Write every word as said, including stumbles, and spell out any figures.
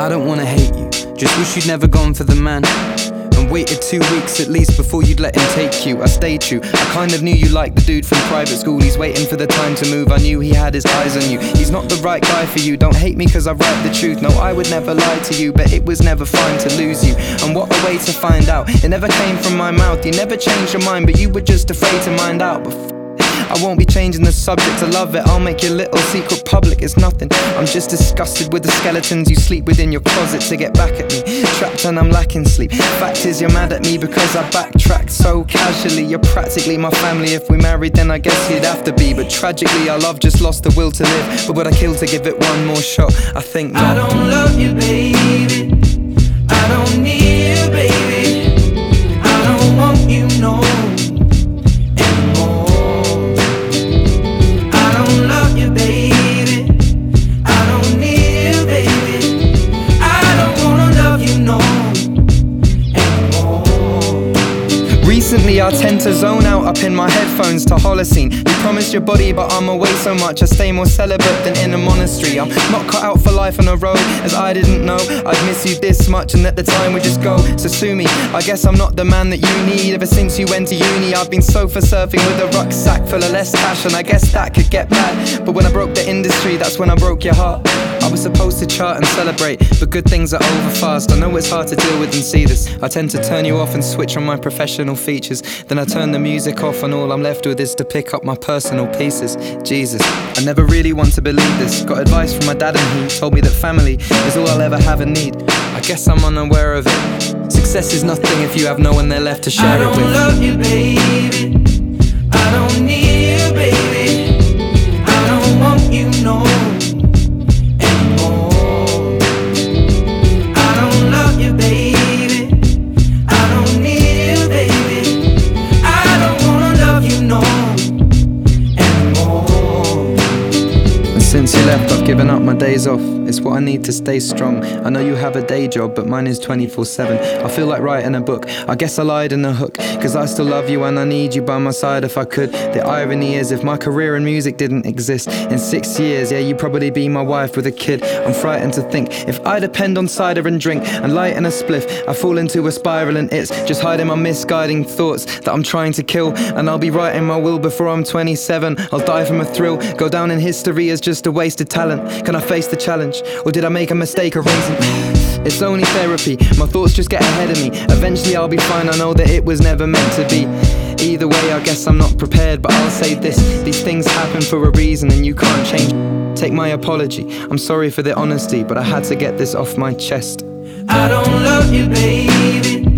I don't wanna hate you, just wish you'd never gone for the man and waited two weeks at least before you'd let him take you. I stayed true, I kind of knew you liked the dude from private school. He's waiting for the time to move, I knew he had his eyes on you. He's not the right guy for you, don't hate me cause I write the truth. No, I would never lie to you, but it was never fine to lose you. And what a way to find out, it never came from my mouth. You never changed your mind, but you were just afraid to mind out. But I won't be changing the subject, I love it. I'll make your little secret public, it's nothing. I'm just disgusted with the skeletons you sleep within your closet to get back at me. Trapped and I'm lacking sleep. Fact is you're mad at me because I backtracked so casually. You're practically my family, if we married then I guess you'd have to be. But tragically our love just lost the will to live. But would I kill to give it one more shot? I think not. I don't love you, baby. I don't need you, baby. I don't want you, no. Recently I tend to zone out up in my headphones to Holocene. You promised your body but I'm away so much I stay more celibate than in a monastery. I'm not cut out for life on a road, as I didn't know I'd miss you this much and at the time would just go. So sue me, I guess I'm not the man that you need. Ever since you went to uni I've been sofa surfing with a rucksack full of less cash, and I guess that could get bad. But when I broke the industry, that's when I broke your heart. I was supposed to chart and celebrate, but good things are over fast. I know it's hard to deal with and see this. I tend to turn you off and switch on my professional features. Then I turn the music off and all I'm left with is to pick up my personal pieces. Jesus, I never really want to believe this. Got advice from my dad and he told me that family is all I'll ever have and need. I guess I'm unaware of it. Success is nothing if you have no one there left to share it with. I don't love you, baby. I don't need you, baby. I don't want you, no. Since you left, I've given up my days off. It's what I need to stay strong. I know you have a day job, but mine is twenty-four seven. I feel like writing a book. I guess I lied in the hook, cause I still love you and I need you by my side if I could. The irony is, if my career in music didn't exist, in six years, yeah, you'd probably be my wife with a kid. I'm frightened to think, if I depend on cider and drink and light and a spliff, I fall into a spiral and it's just hiding my misguiding thoughts that I'm trying to kill. And I'll be writing my will before I'm twenty-seven. I'll die from a thrill, go down in history as just a wasted talent. Can I face the challenge, or did I make a mistake erasing? It's only therapy, my thoughts just get ahead of me. Eventually I'll be fine, I know that it was never meant to be. Either way I guess I'm not prepared, but I'll say this: these things happen for a reason and you can't change. Take my apology, I'm sorry for the honesty, but I had to get this off my chest. I don't love you, baby.